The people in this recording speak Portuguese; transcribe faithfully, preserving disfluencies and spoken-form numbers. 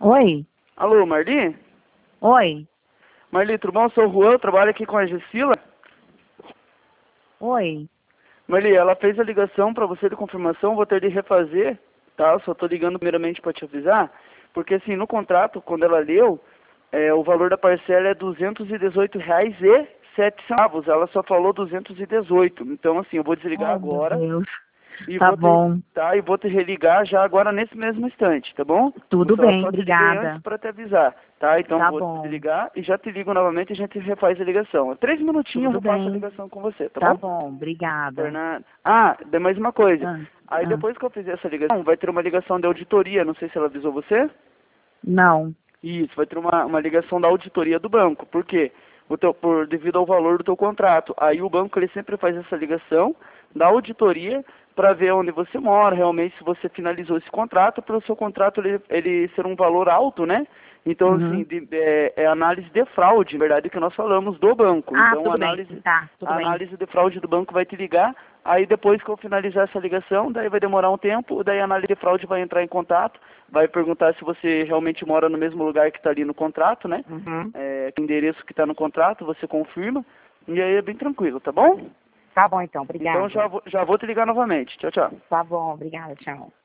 Oi? Alô, Marli? Oi? Marli, tudo bom? Eu sou o Juan, eu trabalho aqui com a Gessila. Oi? Marli, ela fez a ligação para você de confirmação, vou ter de refazer, tá? Eu só tô ligando primeiramente para te avisar, porque assim, no contrato, quando ela leu, é, o valor da parcela é duzentos e dezoito reais e sete centavos. Ela só falou duzentos e dezoito. Então, assim, eu vou desligar Oh, meu agora Deus. e Tá vou te, bom. tá? E vou te religar já agora nesse mesmo instante, tá bom? Tudo Só, bem, só te liguei antes obrigada. para te avisar, tá? Então Tá vou bom. desligar e já te ligo novamente e a gente refaz a ligação. Três minutinhos Tudo eu faço a bem. ligação com você, tá Tá bom? bom, obrigada. Fernando. Ah, tem mais uma coisa. Ah, Aí ah. depois que eu fizer essa ligação, vai ter uma ligação de auditoria, não sei se ela avisou você. Não. Isso, vai ter uma, uma ligação da auditoria do banco. Por quê? O teu, por, devido ao valor do teu contrato. Aí o banco ele sempre faz essa ligação da auditoria para ver onde você mora, realmente se você finalizou esse contrato, para o seu contrato ele, ele ser um valor alto, né? Então, assim, Uhum. de, é, é análise de fraude, na verdade, que nós falamos do banco. Ah, Então, a tudo bem. análise, Tá, tudo a bem. análise de fraude do banco vai te ligar, aí depois que eu finalizar essa ligação, daí vai demorar um tempo, daí a análise de fraude vai entrar em contato, vai perguntar se você realmente mora no mesmo lugar que está ali no contrato, né? Uhum. É, o endereço que está no contrato, você confirma, e aí é bem tranquilo, tá bom? Tá bom então, Então obrigada. já vou, já vou te ligar novamente. Tchau, tchau. Tá bom, obrigada, tchau.